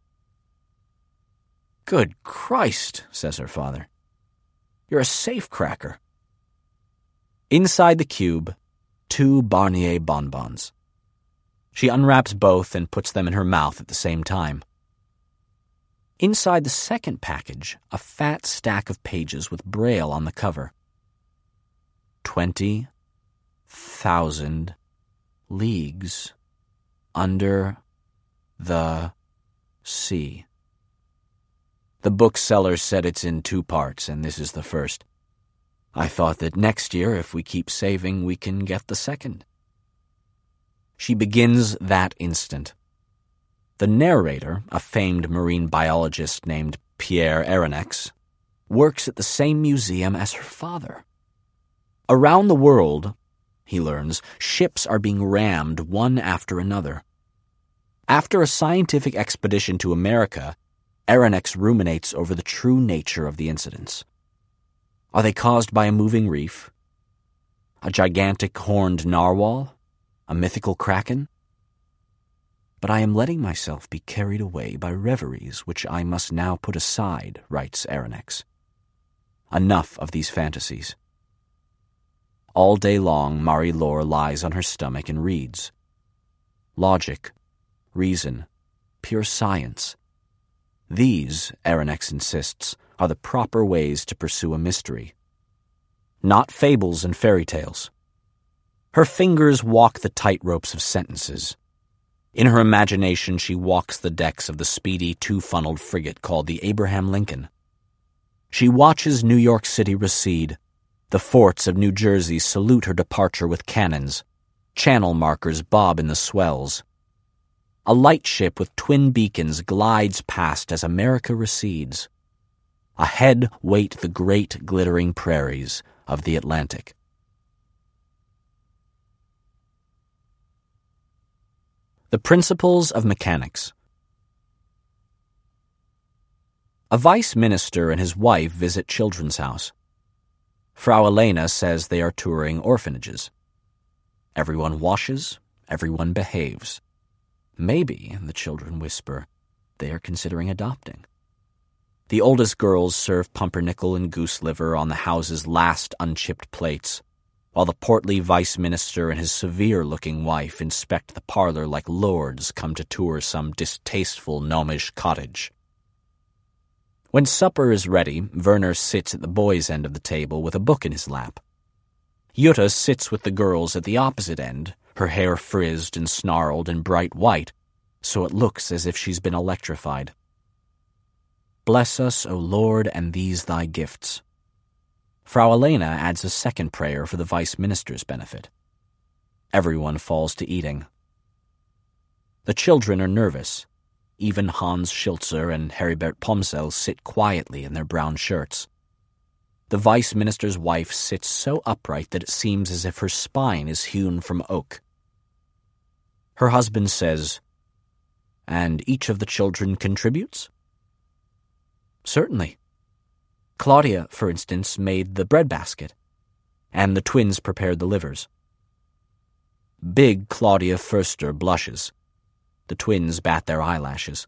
"Good Christ," says her father. "You're a safecracker." Inside the cube, two Barnier bonbons. She unwraps both and puts them in her mouth at the same time. Inside the second package, a fat stack of pages with Braille on the cover. Twenty thousand leagues under the sea. The bookseller said it's in two parts, and this is the first. I thought that next year, if we keep saving, we can get the second. She begins that instant. The narrator, a famed marine biologist named Pierre Aronnax, works at the same museum as her father. Around the world, he learns, ships are being rammed one after another. After a scientific expedition to America, Aronnax ruminates over the true nature of the incidents. Are they caused by a moving reef? A gigantic horned narwhal? A mythical kraken? But I am letting myself be carried away by reveries which I must now put aside, writes Aronnax. Enough of these fantasies. All day long, Marie-Laure lies on her stomach and reads. Logic, reason, pure science. These, Aronnax insists, are the proper ways to pursue a mystery. Not fables and fairy tales. Her fingers walk the tightropes of sentences. In her imagination, she walks the decks of the speedy two-funneled frigate called the Abraham Lincoln. She watches New York City recede. The forts of New Jersey salute her departure with cannons. Channel markers bob in the swells. A lightship with twin beacons glides past as America recedes. Ahead wait the great glittering prairies of the Atlantic. The Principles of Mechanics. A vice minister and his wife visit Children's House. Frau Elena says they are touring orphanages. Everyone washes, everyone behaves. Maybe, the children whisper, they are considering adopting. The oldest girls serve pumpernickel and goose liver on the house's last unchipped plates, while the portly vice minister and his severe-looking wife inspect the parlor like lords come to tour some distasteful gnomish cottage. When supper is ready, Werner sits at the boys' end of the table with a book in his lap. Jutta sits with the girls at the opposite end, her hair frizzed and snarled and bright white, so it looks as if she's been electrified. Bless us, O Lord, and these thy gifts. Frau Elena adds a second prayer for the vice minister's benefit. Everyone falls to eating. The children are nervous. Even Hans Schiltzer and Heribert Pomsel sit quietly in their brown shirts. The vice minister's wife sits so upright that it seems as if her spine is hewn from oak. Her husband says, "And each of the children contributes?" "Certainly. Claudia, for instance, made the breadbasket, and the twins prepared the livers." Big Claudia Förster blushes. The twins bat their eyelashes.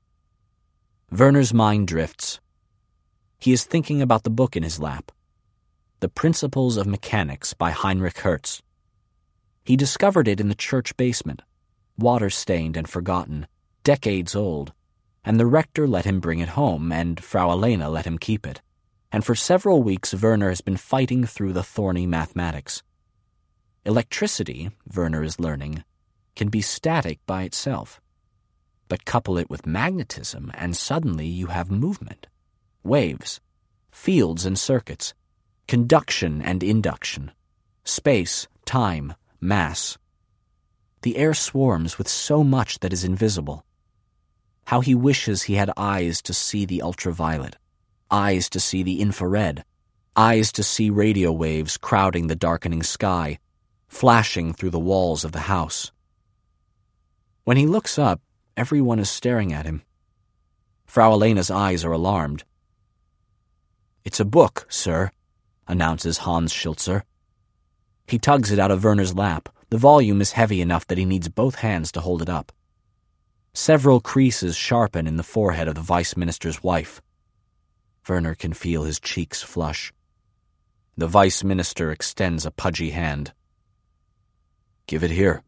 Werner's mind drifts. He is thinking about the book in his lap, The Principles of Mechanics by Heinrich Hertz. He discovered it in the church basement, water-stained and forgotten, decades old, and the rector let him bring it home, and Frau Elena let him keep it, and for several weeks Werner has been fighting through the thorny mathematics. Electricity, Werner is learning, can be static by itself. But couple it with magnetism, and suddenly you have movement, waves, fields and circuits, conduction and induction, space, time, mass. The air swarms with so much that is invisible. How he wishes he had eyes to see the ultraviolet, eyes to see the infrared, eyes to see radio waves crowding the darkening sky, flashing through the walls of the house. When he looks up, everyone is staring at him. Frau Elena's eyes are alarmed. "It's a book, sir," announces Hans Schiltzer. He tugs it out of Werner's lap. The volume is heavy enough that he needs both hands to hold it up. Several creases sharpen in the forehead of the vice minister's wife. Werner can feel his cheeks flush. The vice minister extends a pudgy hand. "Give it here."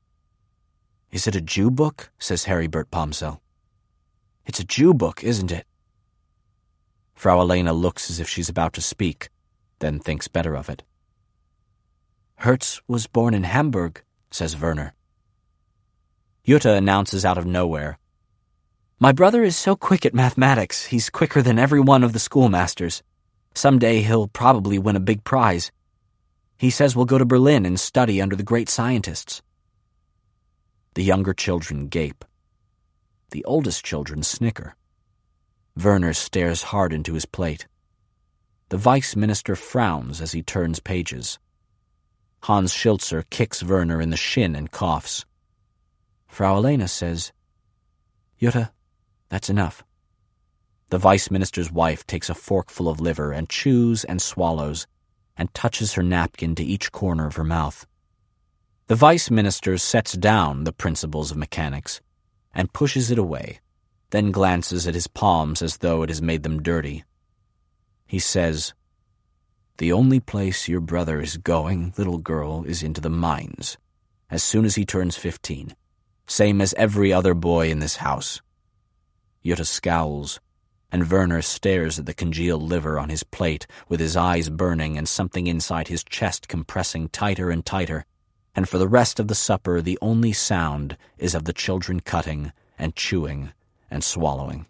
"Is it a Jew book?" says Heribert Pomsel. "It's a Jew book, isn't it?" Frau Elena looks as if she's about to speak, then thinks better of it. "Hertz was born in Hamburg," says Werner. Jutta announces out of nowhere, "My brother is so quick at mathematics, he's quicker than every one of the schoolmasters. Someday he'll probably win a big prize. He says we'll go to Berlin and study under the great scientists." The younger children gape. The oldest children snicker. Werner stares hard into his plate. The vice minister frowns as he turns pages. Hans Schiltzer kicks Werner in the shin and coughs. Frau Elena says, "Jutta, that's enough." The vice minister's wife takes a forkful of liver and chews and swallows and touches her napkin to each corner of her mouth. The vice minister sets down The Principles of Mechanics and pushes it away, then glances at his palms as though it has made them dirty. He says, "The only place your brother is going, little girl, is into the mines, as soon as he turns fifteen, same as every other boy in this house." Jutta scowls, and Werner stares at the congealed liver on his plate with his eyes burning and something inside his chest compressing tighter and tighter, and for the rest of the supper the only sound is of the children cutting and chewing and swallowing.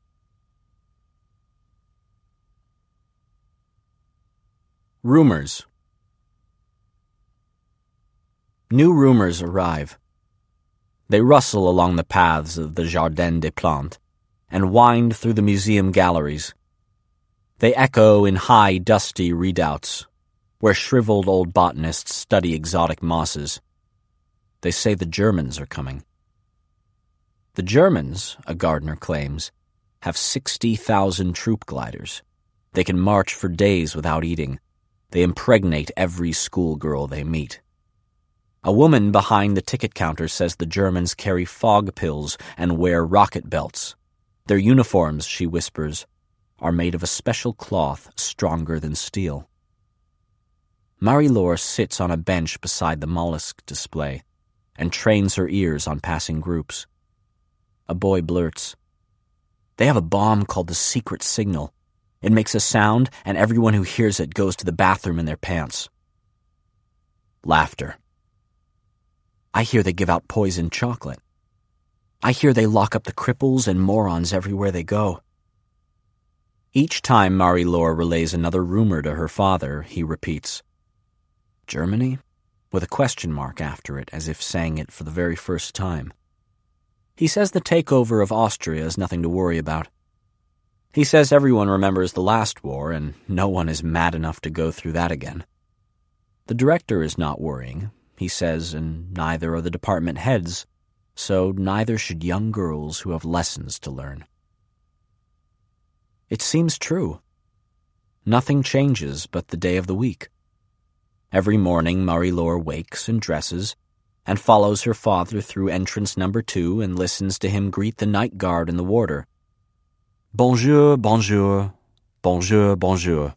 Rumors. New rumors arrive. They rustle along the paths of the Jardin des Plantes and wind through the museum galleries. They echo in high, dusty redoubts, where shriveled old botanists study exotic mosses. They say the Germans are coming. The Germans, a gardener claims, have sixty thousand troop gliders. They can march for days without eating. They impregnate every schoolgirl they meet. A woman behind the ticket counter says the Germans carry fog pills and wear rocket belts. Their uniforms, she whispers, are made of a special cloth stronger than steel. Marie-Laure sits on a bench beside the mollusk display and trains her ears on passing groups. A boy blurts, "They have a bomb called the secret signal. It makes a sound, and everyone who hears it goes to the bathroom in their pants." Laughter. "I hear they give out poisoned chocolate. I hear they lock up the cripples and morons everywhere they go." Each time Marie-Laure relays another rumor to her father, he repeats, "Germany?" with a question mark after it, as if saying it for the very first time. He says the takeover of Austria is nothing to worry about. He says everyone remembers the last war, and no one is mad enough to go through that again. The director is not worrying, he says, and neither are the department heads, so neither should young girls who have lessons to learn. It seems true. Nothing changes but the day of the week. Every morning Marie-Laure wakes and dresses, and follows her father through entrance number two and listens to him greet the night guard and the warder. Bonjour, bonjour, bonjour, bonjour.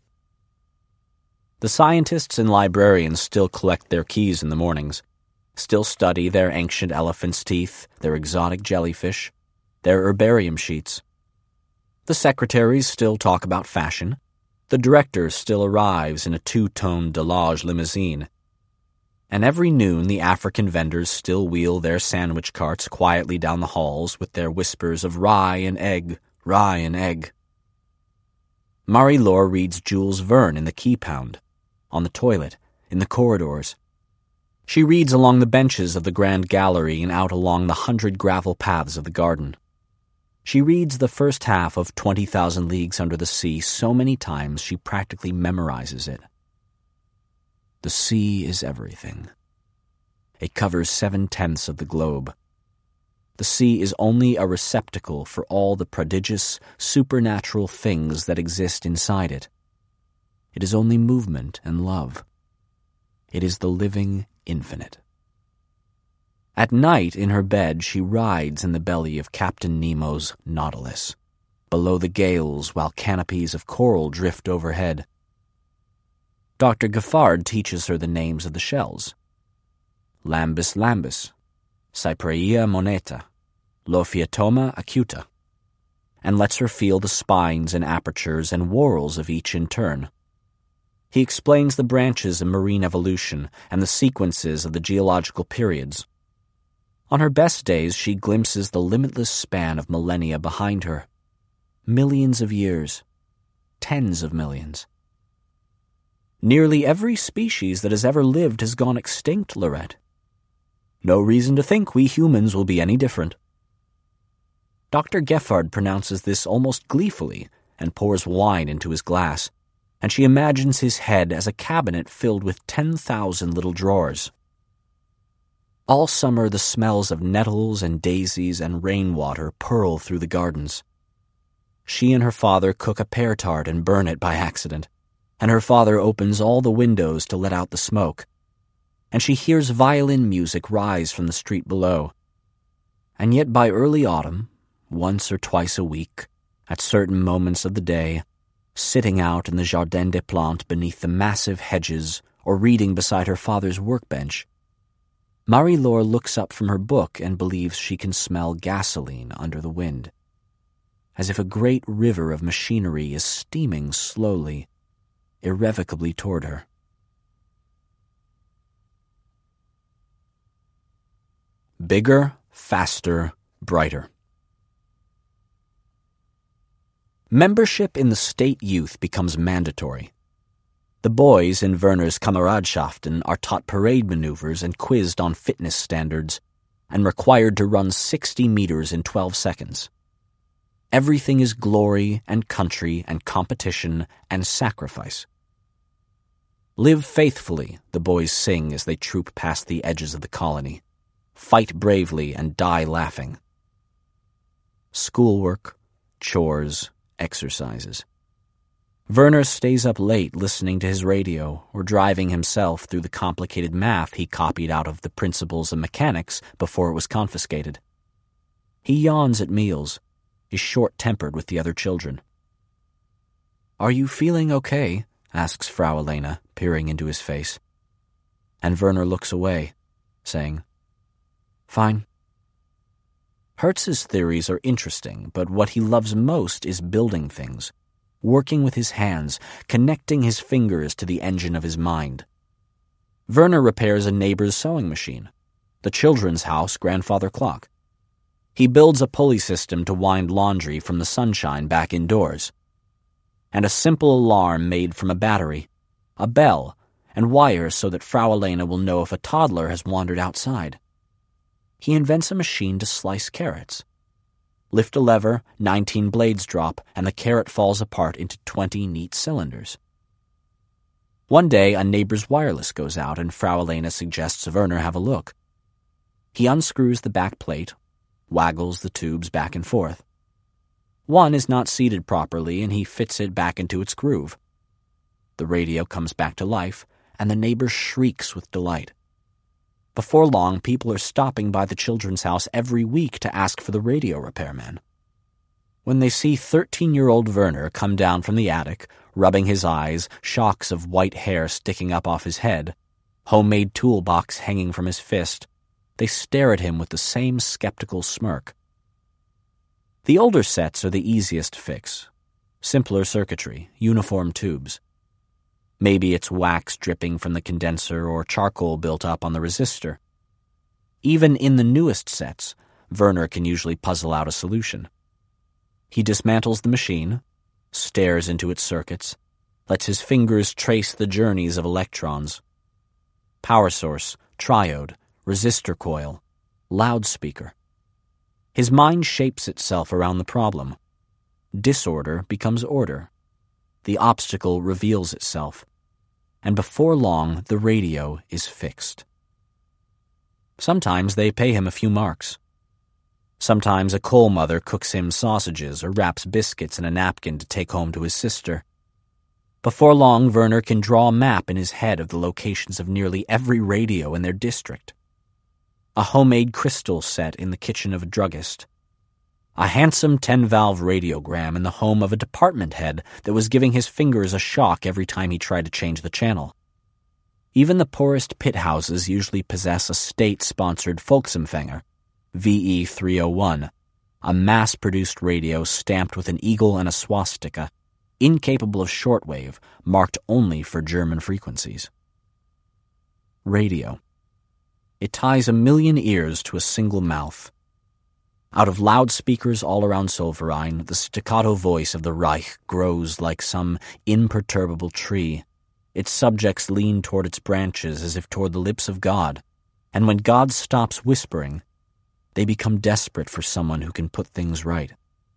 The scientists and librarians still collect their keys in the mornings, still study their ancient elephant's teeth, their exotic jellyfish, their herbarium sheets. The secretaries still talk about fashion. The director still arrives in a two-tone Delage limousine. And every noon the African vendors still wheel their sandwich carts quietly down the halls with their whispers of rye and egg, rye and egg. Marie-Laure reads Jules Verne in the key pound, on the toilet, in the corridors. She reads along the benches of the Grand Gallery and out along the hundred gravel paths of the garden. She reads the first half of Twenty Thousand Leagues Under the Sea so many times she practically memorizes it. The sea is everything. It covers seven-tenths of the globe. The sea is only a receptacle for all the prodigious, supernatural things that exist inside it. It is only movement and love. It is the living infinite. At night, in her bed, she rides in the belly of Captain Nemo's Nautilus, below the gales while canopies of coral drift overhead. Doctor Giffard teaches her the names of the shells. Lambus lambus, Cypraea moneta, Lophiotoma acuta, and lets her feel the spines and apertures and whorls of each in turn. He explains the branches of marine evolution and the sequences of the geological periods. On her best days, she glimpses the limitless span of millennia behind her. Millions of years. Tens of millions. Nearly every species that has ever lived has gone extinct, Lorette. No reason to think we humans will be any different. Doctor Giffard pronounces this almost gleefully and pours wine into his glass, and she imagines his head as a cabinet filled with ten thousand little drawers. All summer the smells of nettles and daisies and rainwater purl through the gardens. She and her father cook a pear tart and burn it by accident, and her father opens all the windows to let out the smoke, and she hears violin music rise from the street below. And yet by early autumn, once or twice a week, at certain moments of the day, sitting out in the Jardin des Plantes beneath the massive hedges or reading beside her father's workbench, Marie-Laure looks up from her book and believes she can smell gasoline under the wind, as if a great river of machinery is steaming slowly, irrevocably toward her. Bigger, faster, brighter. Membership in the state youth becomes mandatory. The boys in Werner's Kameradschaften are taught parade maneuvers and quizzed on fitness standards, and required to run sixty meters in twelve seconds. Everything is glory and country and competition and sacrifice. Live faithfully, the boys sing as they troop past the edges of the colony. Fight bravely and die laughing. Schoolwork, chores, exercises. Werner stays up late listening to his radio or driving himself through the complicated math he copied out of the Principles of Mechanics before it was confiscated. He yawns at meals, is short-tempered with the other children. "Are you feeling okay?" asks Frau Elena, peering into his face. And Werner looks away, saying, "Fine." Hertz's theories are interesting, but what he loves most is building things, working with his hands, connecting his fingers to the engine of his mind. Werner repairs a neighbor's sewing machine, the children's house grandfather clock. He builds a pulley system to wind laundry from the sunshine back indoors, and a simple alarm made from a battery, a bell, and wires so that Frau Elena will know if a toddler has wandered outside. He invents a machine to slice carrots. Lift a lever, nineteen blades drop, and the carrot falls apart into twenty neat cylinders. One day, a neighbor's wireless goes out, and Frau Elena suggests Werner have a look. He unscrews the back plate, waggles the tubes back and forth. One is not seated properly, and he fits it back into its groove. The radio comes back to life, and the neighbor shrieks with delight. Before long, people are stopping by the children's house every week to ask for the radio repairman. When they see thirteen-year-old Werner come down from the attic, rubbing his eyes, shocks of white hair sticking up off his head, homemade toolbox hanging from his fist, they stare at him with the same skeptical smirk. The older sets are the easiest to fix. Simpler circuitry, uniform tubes. Maybe it's wax dripping from the condenser or charcoal built up on the resistor. Even in the newest sets, Werner can usually puzzle out a solution. He dismantles the machine, stares into its circuits, lets his fingers trace the journeys of electrons. Power source, triode, resistor coil, loudspeaker. His mind shapes itself around the problem. Disorder becomes order. The obstacle reveals itself. And before long, the radio is fixed. Sometimes they pay him a few marks. Sometimes a coal mother cooks him sausages or wraps biscuits in a napkin to take home to his sister. Before long, Werner can draw a map in his head of the locations of nearly every radio in their district. A homemade crystal set in the kitchen of a druggist. A handsome ten-valve radiogram in the home of a department head that was giving his fingers a shock every time he tried to change the channel. Even the poorest pit houses usually possess a state-sponsored Volksempfänger, V E three oh one, a mass-produced radio stamped with an eagle and a swastika, incapable of shortwave, marked only for German frequencies. Radio. It ties a million ears to a single mouth. Out of loudspeakers all around Solverein, the staccato voice of the Reich grows like some imperturbable tree. Its subjects lean toward its branches as if toward the lips of God, and when God stops whispering, they become desperate for someone who can put things right.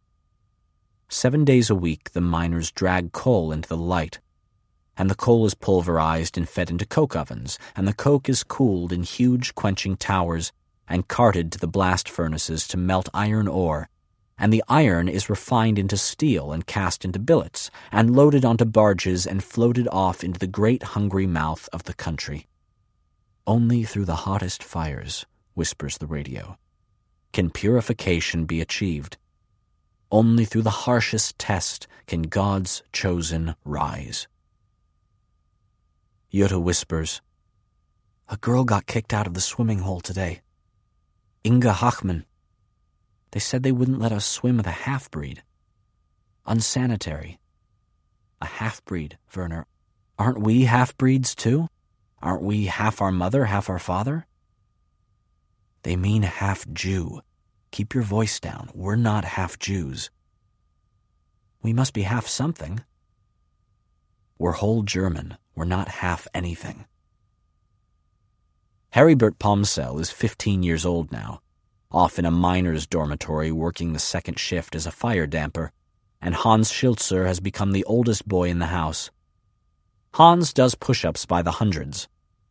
Seven days a week, the miners drag coal into the light, and the coal is pulverized and fed into coke ovens, and the coke is cooled in huge quenching towers and carted to the blast furnaces to melt iron ore, and the iron is refined into steel and cast into billets, and loaded onto barges and floated off into the great hungry mouth of the country. Only through the hottest fires, whispers the radio, can purification be achieved. Only through the harshest test can God's chosen rise. Jutta whispers, "A girl got kicked out of the swimming hole today. Inga Hachmann. They said they wouldn't let us swim with a half-breed. Unsanitary. A half-breed, Werner. Aren't we half-breeds too? Aren't we half our mother, half our father?" "They mean half-Jew. Keep your voice down. We're not half-Jews." "We must be half something." "We're whole German. were not half anything. Heribert Pomsell is fifteen years old now, off in a miner's dormitory working the second shift as a fire damper, and Hans Schiltzer has become the oldest boy in the house. Hans does push-ups by the hundreds,